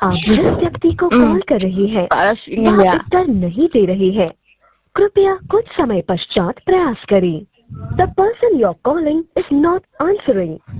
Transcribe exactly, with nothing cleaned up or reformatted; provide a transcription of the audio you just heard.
आप जिस व्यक्ति को Mm. कॉल कर रही है Para sa inyo वह ya. उत्तर नहीं दे रही है। कृपया कुछ समय पश्चात प्रयास करें। The person you are calling is not answering.